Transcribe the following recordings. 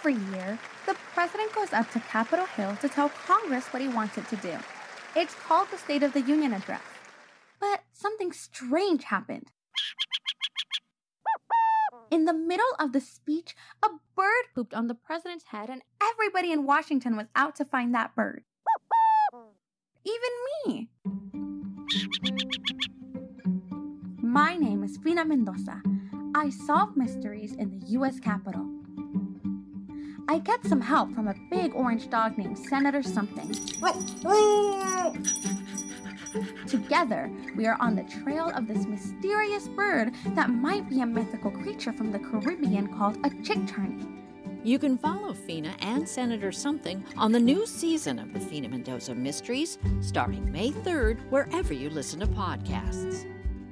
Every year, the president goes up to Capitol Hill to tell Congress what he wants it to do. It's called the State of the Union Address. But something strange happened. In the middle of the speech, a bird pooped on the president's head, and everybody in Washington was out to find that bird. Even me. My name is Fina Mendoza. I solve mysteries in the U.S. Capitol. I get some help from a big orange dog named Senator Something. Together, we are on the trail of this mysterious bird that might be a mythical creature from the Caribbean called a chick-charney. You can follow Fina and Senator Something on the new season of the Fina Mendoza Mysteries, starting May 3rd, wherever you listen to podcasts.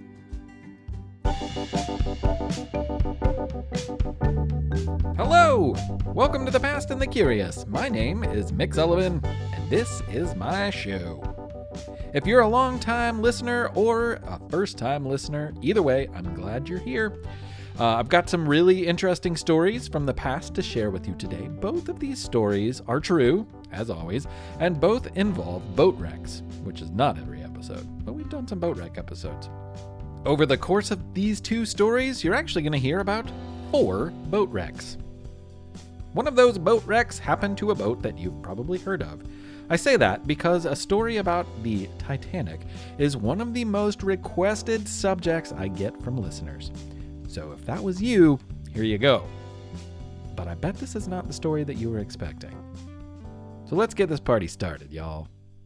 Hello! Welcome to The Past and the Curious. My name is Mick Sullivan, and this is my show. If you're a long-time listener or a first-time listener, either way, I'm glad you're here. I've got some really interesting stories from the past to share with you today. Both of these stories are true, as always, and both involve boat wrecks, which is not every episode, but we've done some boat wreck episodes. Over the course of these two stories, you're actually going to hear about 4 boat wrecks. One of those boat wrecks happened to a boat that you've probably heard of. I say that because a story about the Titanic is one of the most requested subjects I get from listeners. So if that was you, here you go. But I bet this is not the story that you were expecting. So let's get this party started, y'all.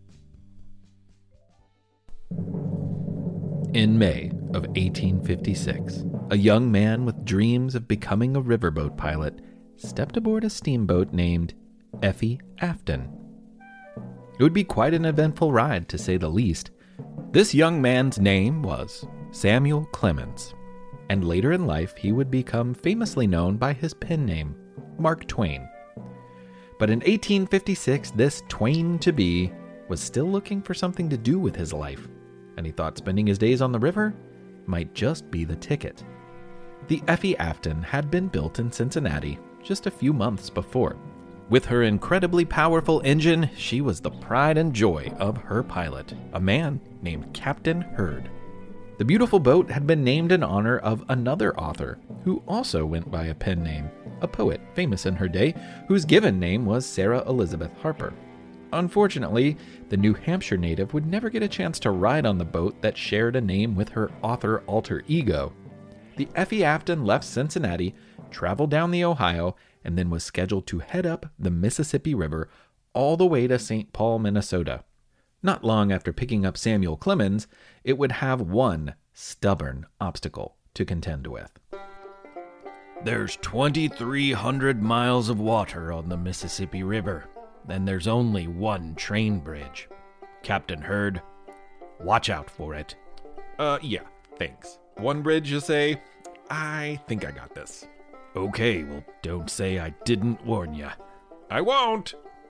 In May of 1856, a young man with dreams of becoming a riverboat pilot stepped aboard a steamboat named Effie Afton. It would be quite an eventful ride, to say the least. This young man's name was Samuel Clemens, and later in life he would become famously known by his pen name, Mark Twain. But in 1856, this Twain-to-be was still looking for something to do with his life, and he thought spending his days on the river might just be the ticket. The Effie Afton had been built in Cincinnati just a few months before. With her incredibly powerful engine, she was the pride and joy of her pilot, a man named Captain Hurd. The beautiful boat had been named in honor of another author who also went by a pen name, a poet famous in her day whose given name was Sarah Elizabeth Harper. Unfortunately, the New Hampshire native would never get a chance to ride on the boat that shared a name with her author alter ego. The Effie Afton left Cincinnati, traveled down the Ohio, and then was scheduled to head up the Mississippi River all the way to St. Paul, Minnesota. Not long after picking up Samuel Clemens, it would have one stubborn obstacle to contend with. There's 2,300 miles of water on the Mississippi River, and there's only one train bridge. Captain Hurd, watch out for it. Yeah, thanks. One bridge, you say? I think I got this. Okay, well, don't say I didn't warn ya. I won't!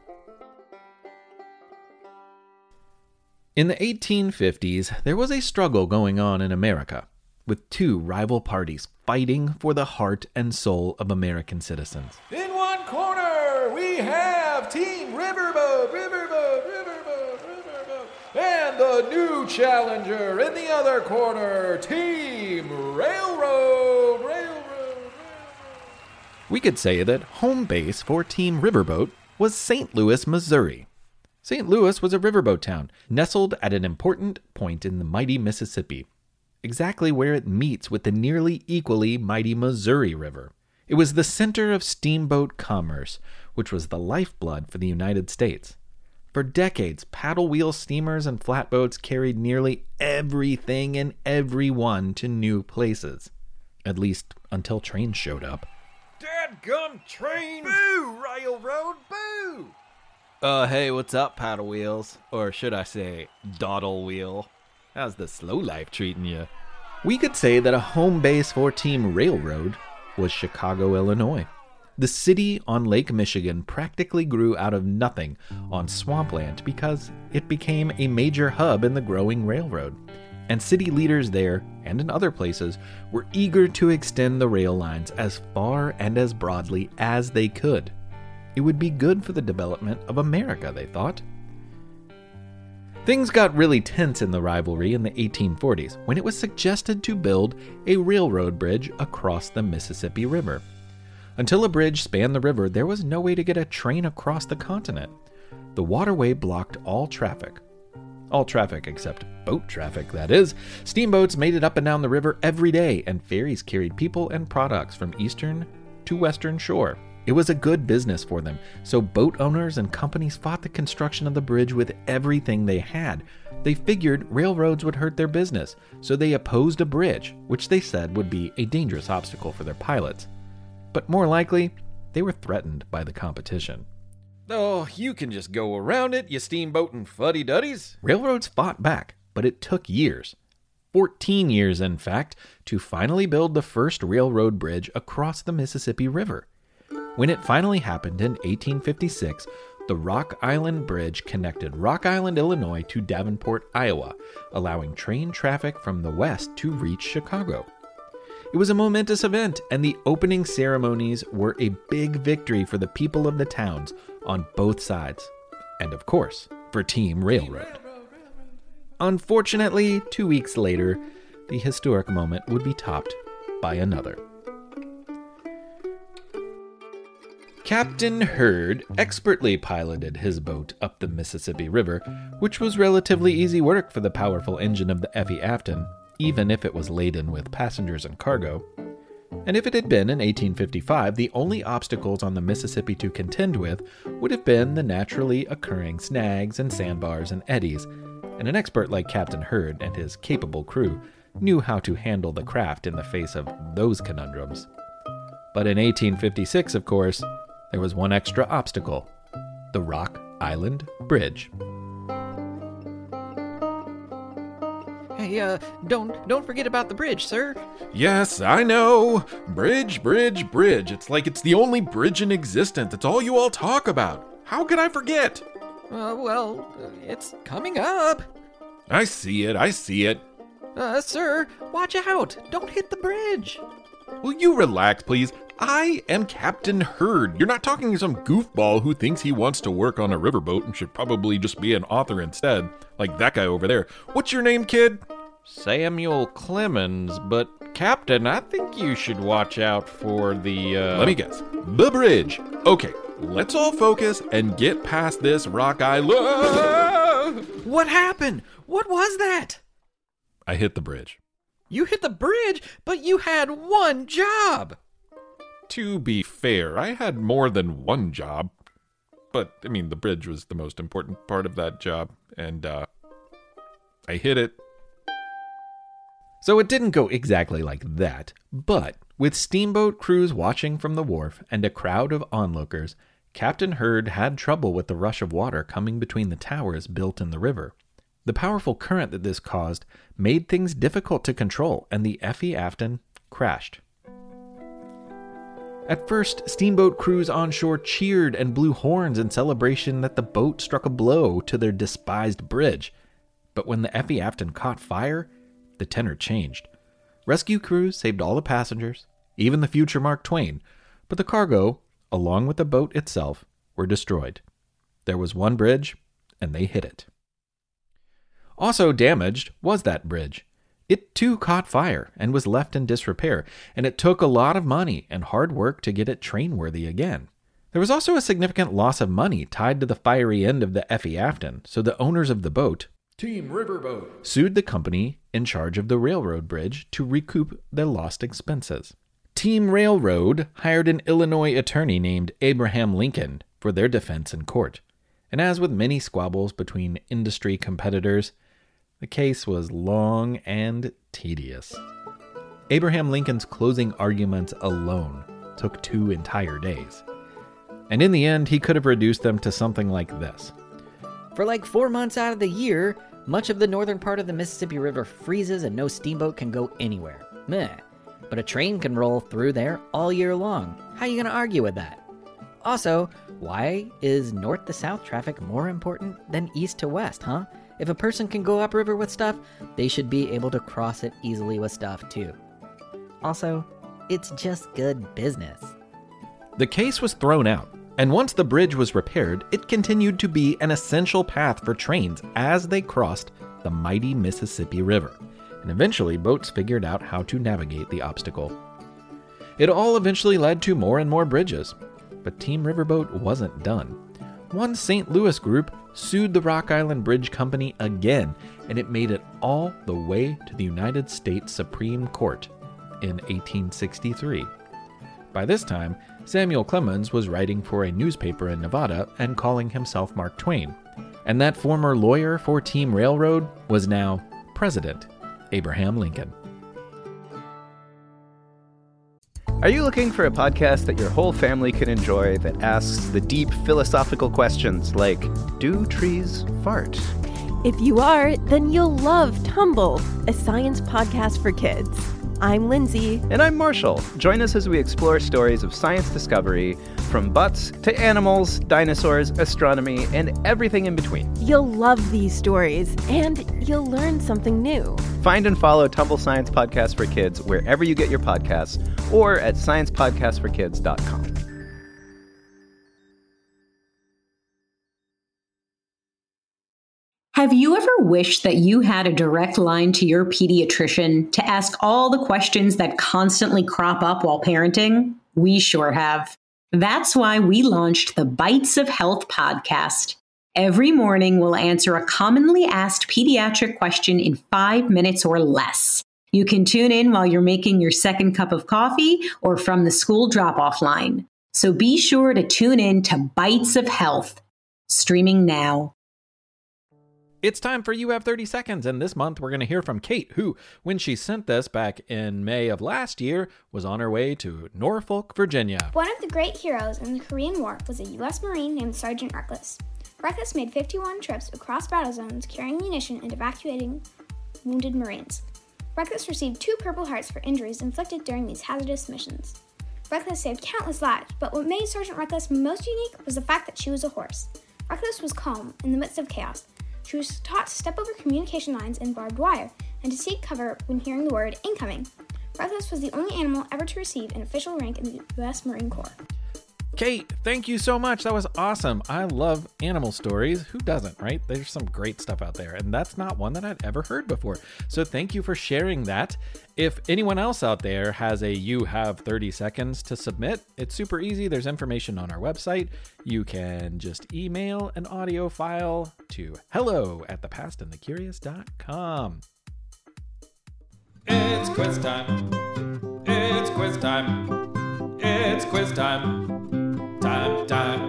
In the 1850s, there was a struggle going on in America, with 2 rival parties fighting for the heart and soul of American citizens. In one corner, we have Team Riverboat, and the new challenger. In the other corner, Team Railroad. We could say that home base for Team Riverboat was St. Louis, Missouri. St. Louis was a riverboat town, nestled at an important point in the mighty Mississippi, exactly where it meets with the nearly equally mighty Missouri River. It was the center of steamboat commerce, which was the lifeblood for the United States. For decades, paddle wheel steamers and flatboats carried nearly everything and everyone to new places, at least until trains showed up. Dadgum train! Boo, railroad, boo! Hey, what's up, paddle wheels? Or should I say, dawdle wheel? How's the slow life treating you? We could say that a home base for Team Railroad was Chicago, Illinois. The city on Lake Michigan practically grew out of nothing on swampland because it became a major hub in the growing railroad. And city leaders there, and in other places, were eager to extend the rail lines as far and as broadly as they could. It would be good for the development of America, they thought. Things got really tense in the rivalry in the 1840s when it was suggested to build a railroad bridge across the Mississippi River. Until a bridge spanned the river, there was no way to get a train across the continent. The waterway blocked all traffic. All traffic except boat traffic, that is. Steamboats made it up and down the river every day, and ferries carried people and products from eastern to western shore. It was a good business for them, so boat owners and companies fought the construction of the bridge with everything they had. They figured railroads would hurt their business, so they opposed a bridge, which they said would be a dangerous obstacle for their pilots. But more likely, they were threatened by the competition. Oh, you can just go around it, you steamboating fuddy-duddies. Railroads fought back, but it took years. 14 years, in fact, to finally build the first railroad bridge across the Mississippi River. When it finally happened in 1856, the Rock Island Bridge connected Rock Island, Illinois to Davenport, Iowa, allowing train traffic from the west to reach Chicago. It was a momentous event, and the opening ceremonies were a big victory for the people of the towns on both sides, and of course, for Team Railroad. Unfortunately, 2 weeks later, the historic moment would be topped by another. Captain Hurd expertly piloted his boat up the Mississippi River, which was relatively easy work for the powerful engine of the Effie Afton, even if it was laden with passengers and cargo. And if it had been in 1855, the only obstacles on the Mississippi to contend with would have been the naturally occurring snags and sandbars and eddies, and an expert like Captain Hurd and his capable crew knew how to handle the craft in the face of those conundrums. But in 1856, of course, there was one extra obstacle: the Rock Island Bridge. Hey, don't forget about the bridge, sir. Yes, I know. Bridge, bridge, bridge. It's like it's the only bridge in existence. It's all you all talk about. How could I forget? It's coming up. I see it. Sir, watch out. Don't hit the bridge. Will you relax, please? I am Captain Hurd. You're not talking to some goofball who thinks he wants to work on a riverboat and should probably just be an author instead, like that guy over there. What's your name, kid? Samuel Clemens, but Captain, I think you should watch out for the, Let me guess. The bridge. Okay, let's all focus and get past this Rock Island. What happened? What was that? I hit the bridge. You hit the bridge, but you had one job. To be fair, I had more than one job. But, I mean, the bridge was the most important part of that job, and, I hit it. So it didn't go exactly like that, but with steamboat crews watching from the wharf and a crowd of onlookers, Captain Hurd had trouble with the rush of water coming between the towers built in the river. The powerful current that this caused made things difficult to control, and the Effie Afton crashed. At first, steamboat crews on shore cheered and blew horns in celebration that the boat struck a blow to their despised bridge. But when the Effie Afton caught fire, the tenor changed. Rescue crews saved all the passengers, even the future Mark Twain, but the cargo, along with the boat itself, were destroyed. There was one bridge, and they hit it. Also damaged was that bridge. It too caught fire and was left in disrepair, and it took a lot of money and hard work to get it train-worthy again. There was also a significant loss of money tied to the fiery end of the Effie Afton, so the owners of the boat, Team Riverboat, sued the company in charge of the railroad bridge to recoup their lost expenses. Team Railroad hired an Illinois attorney named Abraham Lincoln for their defense in court, and as with many squabbles between industry competitors, the case was long and tedious. Abraham Lincoln's closing arguments alone took 2 entire days. And in the end, he could have reduced them to something like this. For like 4 months out of the year, much of the northern part of the Mississippi River freezes and no steamboat can go anywhere. Meh. But a train can roll through there all year long. How you gonna argue with that? Also, why is north to south traffic more important than east to west, huh? If a person can go upriver with stuff, they should be able to cross it easily with stuff too. Also, it's just good business. The case was thrown out, And once the bridge was repaired, it continued to be an essential path for trains as they crossed the mighty Mississippi River. And eventually, boats figured out how to navigate the obstacle. It all eventually led to more and more bridges. But Team Riverboat wasn't done. One St. Louis group sued the Rock Island Bridge Company again, and it made it all the way to the United States Supreme Court in 1863. By this time, Samuel Clemens was writing for a newspaper in Nevada and calling himself Mark Twain. And that former lawyer for Team Railroad was now President Abraham Lincoln. Are you looking for a podcast that your whole family can enjoy that asks the deep philosophical questions like, do trees fart? If you are, then you'll love Tumble, a science podcast for kids. I'm Lindsay. And I'm Marshall. Join us as we explore stories of science discovery, from butts to animals, dinosaurs, astronomy, and everything in between. You'll love these stories, and you'll learn something new. Find and follow Tumble Science Podcast for Kids wherever you get your podcasts, or at sciencepodcastforkids.com. Have you ever wished that you had a direct line to your pediatrician to ask all the questions that constantly crop up while parenting? We sure have. That's why we launched the Bites of Health podcast. Every morning, we'll answer a commonly asked pediatric question in 5 minutes or less. You can tune in while you're making your second cup of coffee or from the school drop-off line. So be sure to tune in to Bites of Health, streaming now. It's time for You Have 30 Seconds, and this month we're going to hear from Kate, who, when she sent this back in May of last year, was on her way to Norfolk, Virginia. One of the great heroes in the Korean War was a U.S. Marine named Sergeant Reckless. Reckless made 51 trips across battle zones carrying munition and evacuating wounded Marines. Reckless received 2 Purple Hearts for injuries inflicted during these hazardous missions. Reckless saved countless lives, but what made Sergeant Reckless most unique was the fact that she was a horse. Reckless was calm in the midst of chaos. She was taught to step over communication lines and barbed wire, and to seek cover when hearing the word incoming. Reckless was the only animal ever to receive an official rank in the U.S. Marine Corps. Kate, thank you so much. That was awesome. I love animal stories. Who doesn't, right? There's some great stuff out there, and that's not one that I'd ever heard before. So thank you for sharing that. If anyone else out there has a You Have 30 Seconds to submit, it's super easy. There's information on our website. You can just email an audio file to hello@thepastandthecurious.com. It's quiz time. It's quiz time. It's quiz time. Time.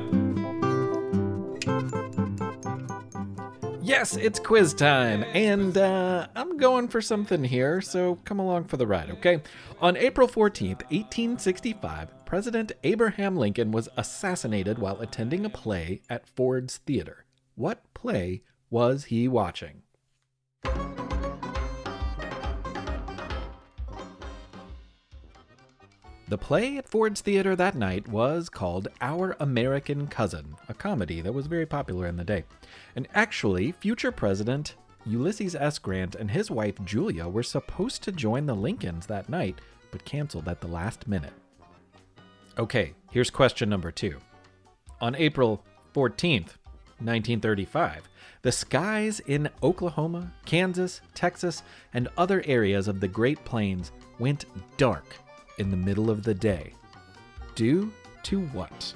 Yes, it's quiz time, and I'm going for something here, so come along for the ride, okay? On April 14th, 1865, President Abraham Lincoln was assassinated while attending a play at Ford's Theater. What play was he watching? The play at Ford's Theater that night was called Our American Cousin, a comedy that was very popular in the day. And actually, future President Ulysses S. Grant and his wife Julia were supposed to join the Lincolns that night, but canceled at the last minute. Okay, here's question number 2. On April 14th, 1935, the skies in Oklahoma, Kansas, Texas, and other areas of the Great Plains went dark in the middle of the day. Due to what?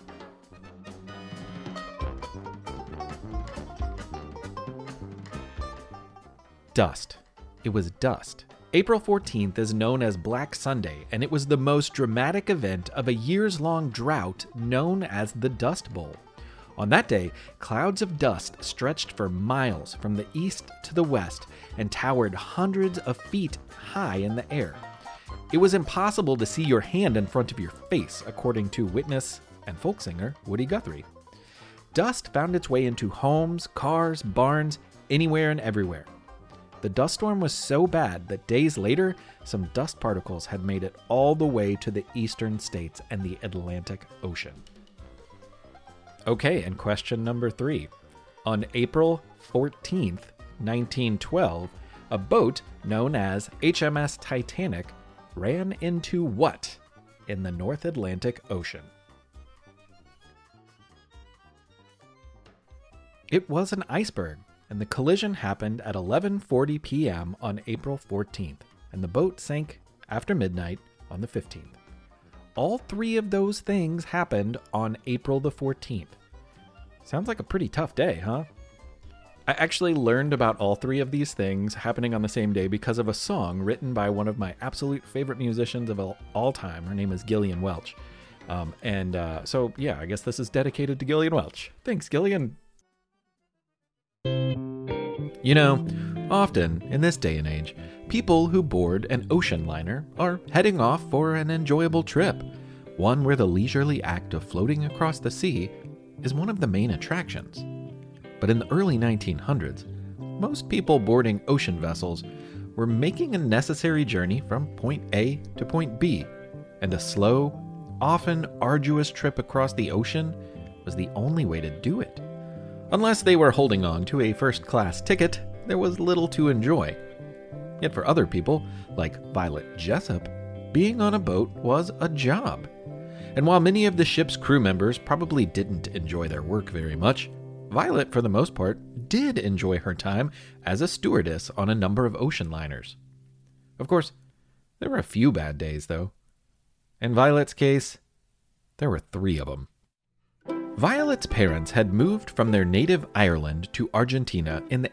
Dust. It was dust. April 14th is known as Black Sunday, and it was the most dramatic event of a years-long drought known as the Dust Bowl. On that day, clouds of dust stretched for miles from the east to the west and towered hundreds of feet high in the air. It was impossible to see your hand in front of your face, according to witness and folk singer Woody Guthrie. Dust found its way into homes, cars, barns, anywhere and everywhere. The dust storm was so bad that days later, some dust particles had made it all the way to the eastern states and the Atlantic Ocean. Okay, and question number 3. On April 14th, 1912, a boat known as HMS Titanic ran into what in the North Atlantic Ocean? It was an iceberg, and the collision happened at 11:40 p.m. on April 14th, and the boat sank after midnight on the 15th. All three of those things happened on April the 14th. Sounds like a pretty tough day, huh? I actually learned about all three of these things happening on the same day because of a song written by one of my absolute favorite musicians of all time. Her name is Gillian Welch. So I guess this is dedicated to Gillian Welch. Thanks, Gillian. You know, often in this day and age, people who board an ocean liner are heading off for an enjoyable trip, one where the leisurely act of floating across the sea is one of the main attractions. But in the early 1900s, most people boarding ocean vessels were making a necessary journey from point A to point B, and a slow, often arduous trip across the ocean was the only way to do it. Unless they were holding on to a first-class ticket, there was little to enjoy. Yet for other people, like Violet Jessup, being on a boat was a job. And while many of the ship's crew members probably didn't enjoy their work very much, Violet, for the most part, did enjoy her time as a stewardess on a number of ocean liners. Of course, there were a few bad days, though. In Violet's case, there were 3 of them. Violet's parents had moved from their native Ireland to Argentina in the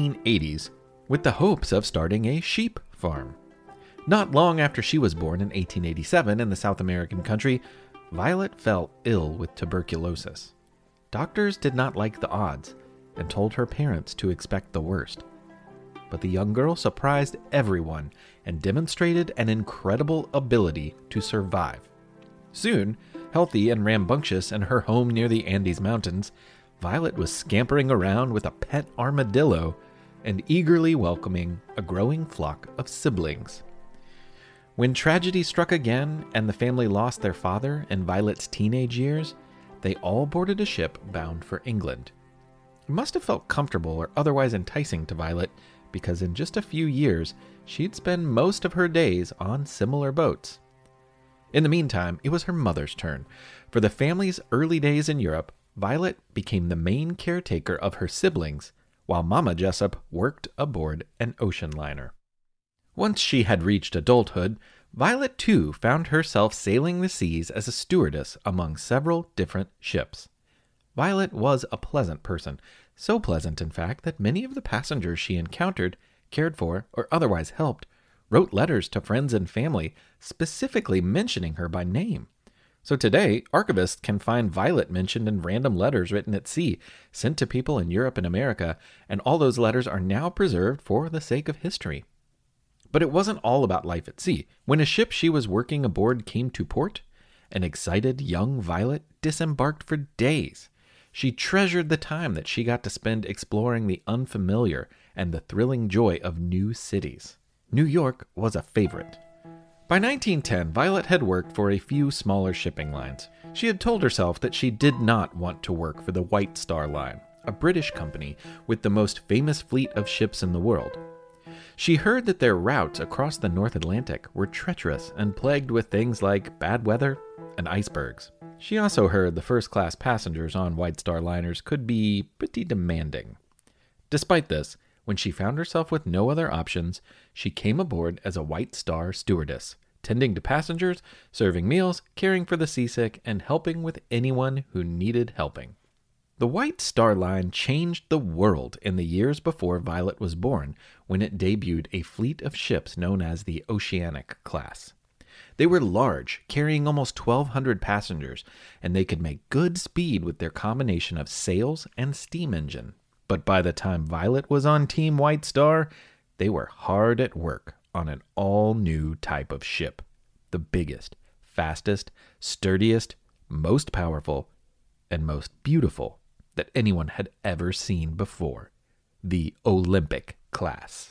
1880s with the hopes of starting a sheep farm. Not long after she was born in 1887 in the South American country, Violet fell ill with tuberculosis. Doctors did not like the odds and told her parents to expect the worst. But the young girl surprised everyone and demonstrated an incredible ability to survive. Soon, healthy and rambunctious in her home near the Andes Mountains, Violet was scampering around with a pet armadillo and eagerly welcoming a growing flock of siblings. When tragedy struck again and the family lost their father in Violet's teenage years, they all boarded a ship bound for England. It must have felt comfortable or otherwise enticing to Violet, because in just a few years, she'd spend most of her days on similar boats. In the meantime, it was her mother's turn. For the family's early days in Europe, Violet became the main caretaker of her siblings, while Mama Jessup worked aboard an ocean liner. Once she had reached adulthood, Violet too found herself sailing the seas as a stewardess among several different ships. Violet was a pleasant person, so pleasant in fact that many of the passengers she encountered, cared for, or otherwise helped, wrote letters to friends and family specifically mentioning her by name. So today, archivists can find Violet mentioned in random letters written at sea, sent to people in Europe and America, and all those letters are now preserved for the sake of history. But it wasn't all about life at sea. When a ship she was working aboard came to port, an excited young Violet disembarked for days. She treasured the time that she got to spend exploring the unfamiliar and the thrilling joy of new cities. New York was a favorite. By 1910, Violet had worked for a few smaller shipping lines. She had told herself that she did not want to work for the White Star Line, a British company with the most famous fleet of ships in the world. She heard that their routes across the North Atlantic were treacherous and plagued with things like bad weather and icebergs. She also heard the first-class passengers on White Star liners could be pretty demanding. Despite this, when she found herself with no other options, she came aboard as a White Star stewardess, tending to passengers, serving meals, caring for the seasick, and helping with anyone who needed helping. The White Star Line changed the world in the years before Violet was born, when it debuted a fleet of ships known as the Oceanic class. They were large, carrying almost 1,200 passengers, and they could make good speed with their combination of sails and steam engine. But by the time Violet was on Team White Star, they were hard at work on an all-new type of ship. The biggest, fastest, sturdiest, most powerful, and most beautiful that anyone had ever seen before. The Olympic class.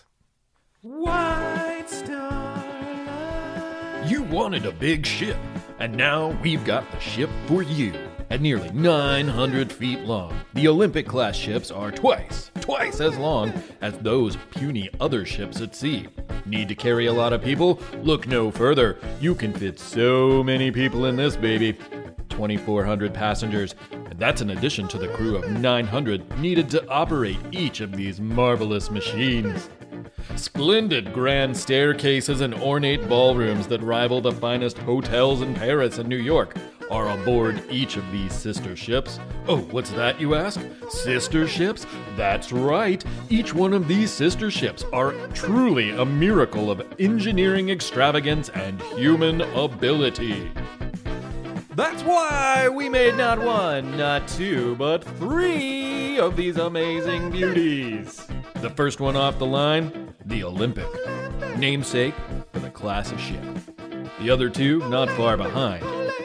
White Star Line. You wanted a big ship, and now we've got the ship for you. At nearly 900 feet long, the Olympic class ships are twice as long as those puny other ships at sea. Need to carry a lot of people? Look no further. You can fit so many people in this baby. 2,400 passengers and That's in addition to the crew of 900 needed to operate each of these marvelous machines. Splendid grand staircases and ornate ballrooms that rival the finest hotels in Paris and New York are aboard each of these sister ships. Oh, what's that, you ask? Sister ships? That's right. Each one of these sister ships are truly a miracle of engineering extravagance and human ability. That's why we made not one, not two, but 3 of these amazing beauties. The first one off the line, the Olympic, namesake for the class of ship. The other 2 not far behind.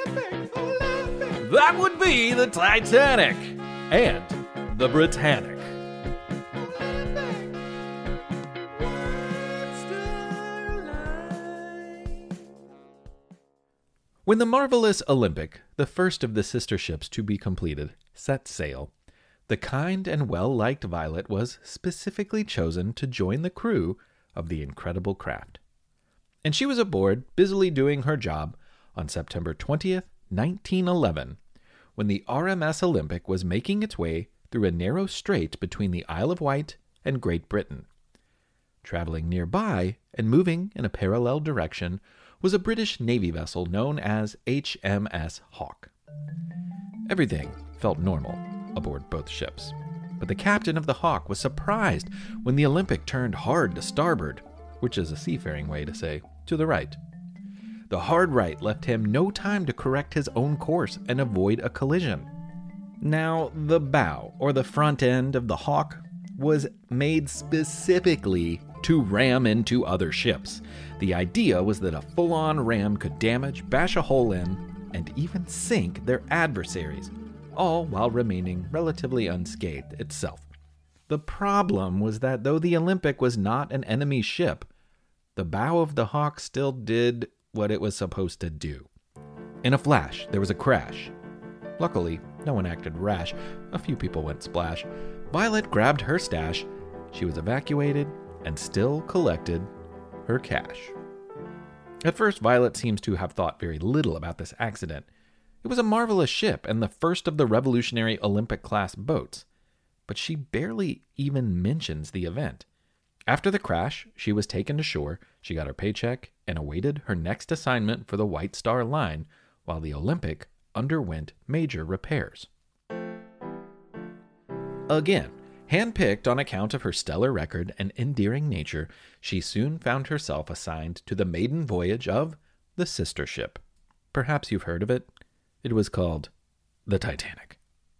That would be the Titanic and the Britannic. When the marvelous Olympic, the first of the sister ships to be completed, set sail, the kind and well-liked Violet was specifically chosen to join the crew of the incredible craft. And she was aboard, busily doing her job, on September 20th, 1911, when the RMS Olympic was making its way through a narrow strait between the Isle of Wight and Great Britain. Traveling nearby and moving in a parallel direction was a British Navy vessel known as HMS Hawke. Everything felt normal aboard both ships, but the captain of the Hawke was surprised when the Olympic turned hard to starboard, which is a seafaring way to say to the right. The hard right left him no time to correct his own course and avoid a collision. Now, the bow, or the front end of the Hawke, was made specifically to ram into other ships. The idea was that a full-on ram could damage, bash a hole in, and even sink their adversaries, all while remaining relatively unscathed itself. The problem was that though the Olympic was not an enemy ship, the bow of the Hawke still did what it was supposed to do. In a flash, there was a crash. Luckily, no one acted rash. A few people went splash. Violet grabbed her stash. She was evacuated and still collected her cash. At first, Violet seems to have thought very little about this accident. It was a marvelous ship and the first of the revolutionary Olympic-class boats, but she barely even mentions the event. After the crash, she was taken to shore, she got her paycheck, and awaited her next assignment for the White Star Line, while the Olympic underwent major repairs. Again, handpicked on account of her stellar record and endearing nature, she soon found herself assigned to the maiden voyage of the sister ship. Perhaps you've heard of it. It was called the Titanic.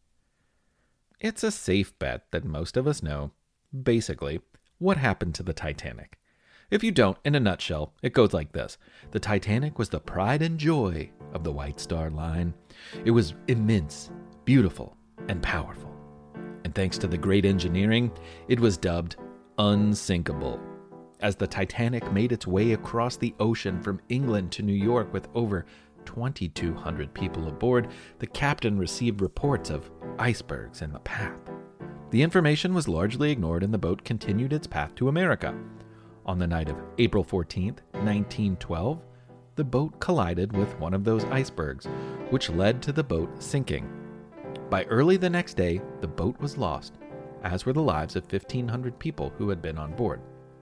It's a safe bet that most of us know, basically, what happened to the Titanic. If you don't, in a nutshell, it goes like this. The Titanic was the pride and joy of the White Star Line. It was immense, beautiful, and powerful. And thanks to the great engineering, it was dubbed unsinkable. As the Titanic made its way across the ocean from England to New York with over 2,200 people aboard, the captain received reports of icebergs in the path. The information was largely ignored and the boat continued its path to America. On the night of April 14th, 1912, the boat collided with one of those icebergs, which led to the boat sinking. By early the next day, the boat was lost, as were the lives of 1,500 people who had been on board.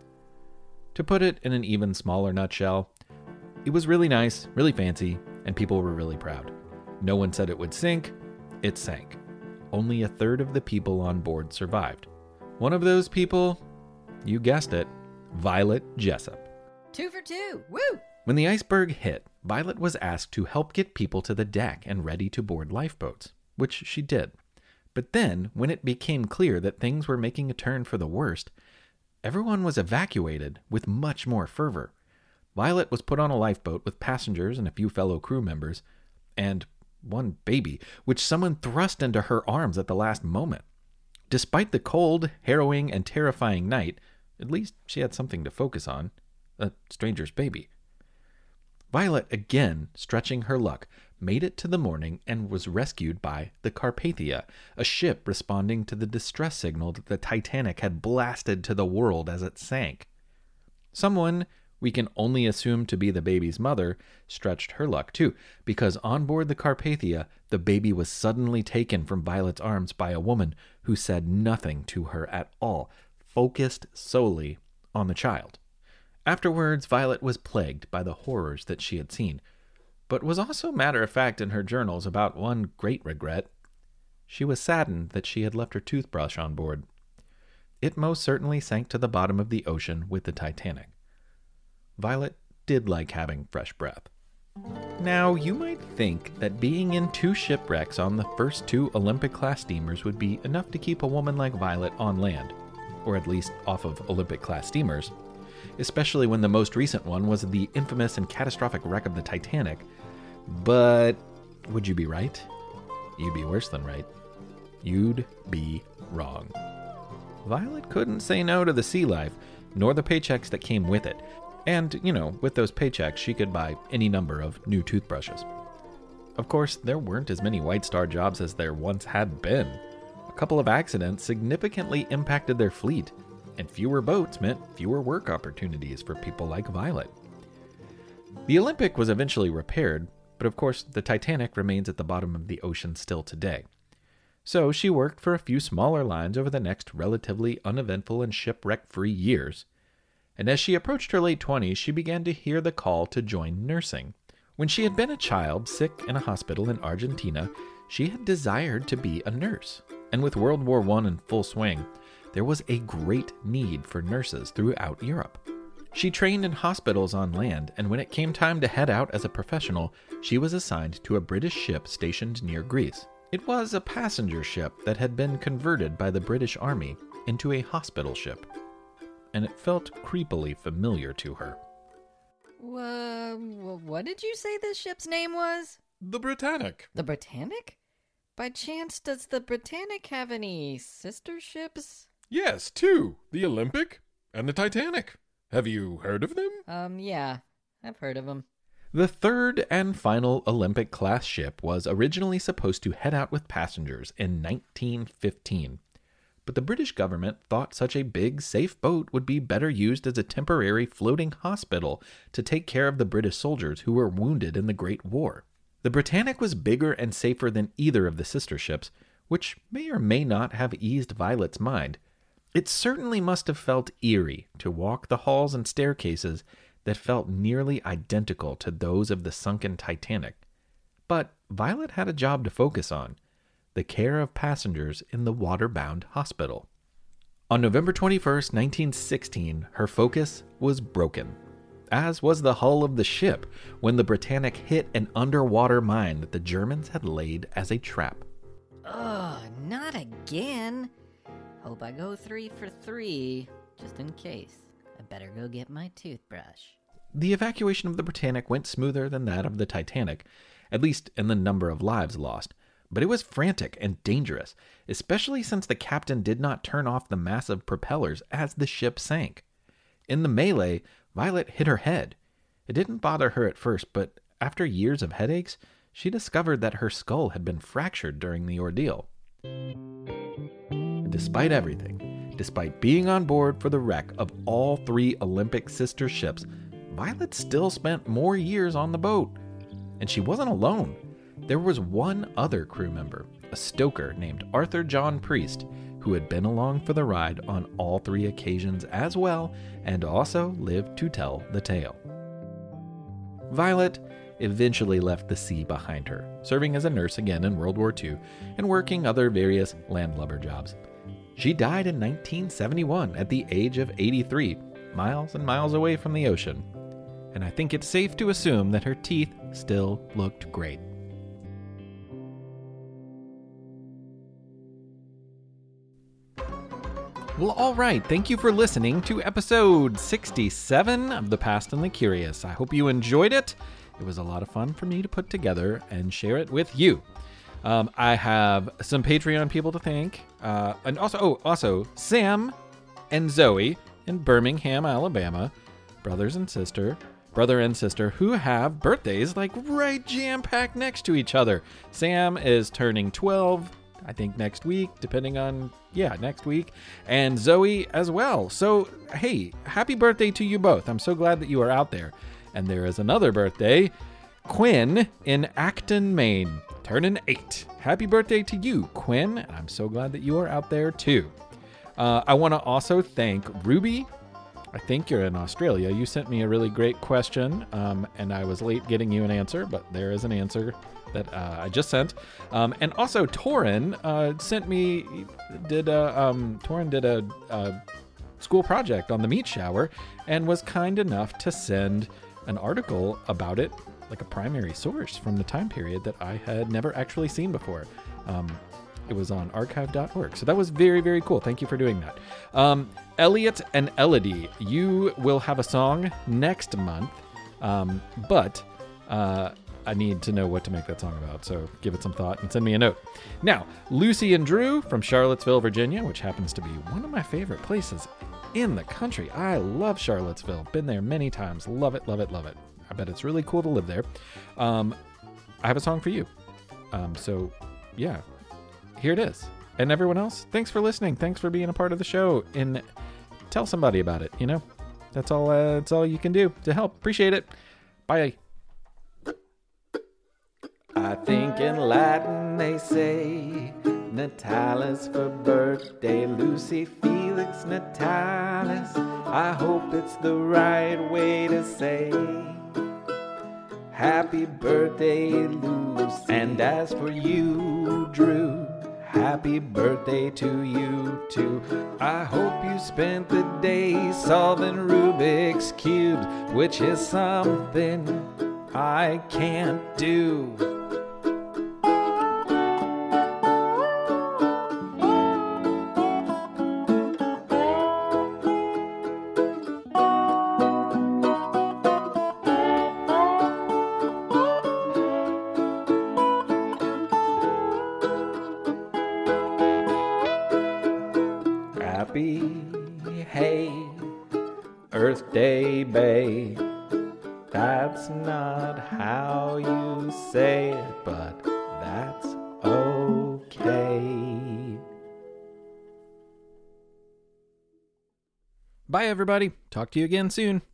To put it in an even smaller nutshell, it was really nice, really fancy, and people were really proud. No one said it would sink. It sank. Only a third of the people on board survived. One of those people, you guessed it, Violet Jessup. 2 for 2, woo! When the iceberg hit, Violet was asked to help get people to the deck and ready to board lifeboats, which she did. But then, when it became clear that things were making a turn for the worst, everyone was evacuated with much more fervor. Violet was put on a lifeboat with passengers and a few fellow crew members, and one baby, which someone thrust into her arms at the last moment. Despite the cold, harrowing, and terrifying night, at least she had something to focus on, a stranger's baby. Violet, again stretching her luck, made it to the morning and was rescued by the Carpathia, a ship responding to the distress signal that the Titanic had blasted to the world as it sank. Someone we can only assume to be the baby's mother, stretched her luck too, because on board the Carpathia, the baby was suddenly taken from Violet's arms by a woman who said nothing to her at all, focused solely on the child. Afterwards, Violet was plagued by the horrors that she had seen, but was also matter-of-fact in her journals about one great regret. She was saddened that she had left her toothbrush on board. It most certainly sank to the bottom of the ocean with the Titanic. Violet did like having fresh breath. Now, you might think that being in 2 shipwrecks on the first 2 Olympic-class steamers would be enough to keep a woman like Violet on land, or at least off of Olympic-class steamers, especially when the most recent one was the infamous and catastrophic wreck of the Titanic. But would you be right? You'd be worse than right. You'd be wrong. Violet couldn't say no to the sea life, nor the paychecks that came with it. And, with those paychecks, she could buy any number of new toothbrushes. Of course, there weren't as many White Star jobs as there once had been. A couple of accidents significantly impacted their fleet, and fewer boats meant fewer work opportunities for people like Violet. The Olympic was eventually repaired, but of course, the Titanic remains at the bottom of the ocean still today. So she worked for a few smaller lines over the next relatively uneventful and shipwreck-free years. And as she approached her late 20s, she began to hear the call to join nursing. When she had been a child sick in a hospital in Argentina, she had desired to be a nurse. And with World War I in full swing, there was a great need for nurses throughout Europe. She trained in hospitals on land, and when it came time to head out as a professional, she was assigned to a British ship stationed near Greece. It was a passenger ship that had been converted by the British Army into a hospital ship, and it felt creepily familiar to her. What did you say this ship's name was? The Britannic. The Britannic? By chance, does the Britannic have any sister ships? Yes, 2. The Olympic and the Titanic. Have you heard of them? Yeah. I've heard of them. The third and final Olympic-class ship was originally supposed to head out with passengers in 1915. But the British government thought such a big, safe boat would be better used as a temporary floating hospital to take care of the British soldiers who were wounded in the Great War. The Britannic was bigger and safer than either of the sister ships, which may or may not have eased Violet's mind. It certainly must have felt eerie to walk the halls and staircases that felt nearly identical to those of the sunken Titanic. But Violet had a job to focus on: the care of passengers in the water-bound hospital. On November 21st, 1916, her focus was broken, as was the hull of the ship when the Britannic hit an underwater mine that the Germans had laid as a trap. Ugh, not again. Hope I go 3 for 3, just in case. I better go get my toothbrush. The evacuation of the Britannic went smoother than that of the Titanic, at least in the number of lives lost. But it was frantic and dangerous, especially since the captain did not turn off the massive propellers as the ship sank. In the melee, Violet hit her head. It didn't bother her at first, but after years of headaches, she discovered that her skull had been fractured during the ordeal. Despite everything, despite being on board for the wreck of all 3 Olympic sister ships, Violet still spent more years on the boat. And she wasn't alone. There was one other crew member, a stoker named Arthur John Priest, who had been along for the ride on all 3 occasions as well, and also lived to tell the tale. Violet eventually left the sea behind her, serving as a nurse again in World War II and working other various landlubber jobs. She died in 1971 at the age of 83, miles and miles away from the ocean. And I think it's safe to assume that her teeth still looked great. Well, all right. Thank you for listening to episode 67 of The Past and the Curious. I hope you enjoyed it. It was a lot of fun for me to put together and share it with you. I have some Patreon people to thank. And also Sam and Zoe in Birmingham, Alabama, brother and sister, who have birthdays like right jam-packed next to each other. Sam is turning 12 I think next week, depending on, next week, and Zoe as well. So, hey, happy birthday to you both. I'm so glad that you are out there. And there is another birthday, Quinn in Acton, Maine, turning 8. Happy birthday to you, Quinn. And I'm so glad that you are out there too. I want to also thank Ruby. I think you're in Australia. You sent me a really great question, and I was late getting you an answer, but there is an answer that I just sent. And also Torin did a school project on the meat shower and was kind enough to send an article about it, like a primary source from the time period that I had never actually seen before. It was on archive.org. So that was very, very cool. Thank you for doing that. Elliot and Elodie, you will have a song next month, but I need to know what to make that song about. So give it some thought and send me a note. Now, Lucy and Drew from Charlottesville, Virginia, which happens to be one of my favorite places in the country. I love Charlottesville. Been there many times. Love it, love it, love it. I bet it's really cool to live there. I have a song for you. So, yeah. Here it is. And everyone else, thanks for listening. Thanks for being a part of the show. And tell somebody about it, That's all you can do to help. Appreciate it. Bye. I think in Latin they say Natalis for birthday, Lucy Felix Natalis. I hope it's the right way to say happy birthday, Lucy. And as for you, Drew, happy birthday to you too. I hope you spent the day solving Rubik's Cube, which is something I can't do. Earth Day, babe. That's not how you say it, but that's okay. Bye, everybody. Talk to you again soon.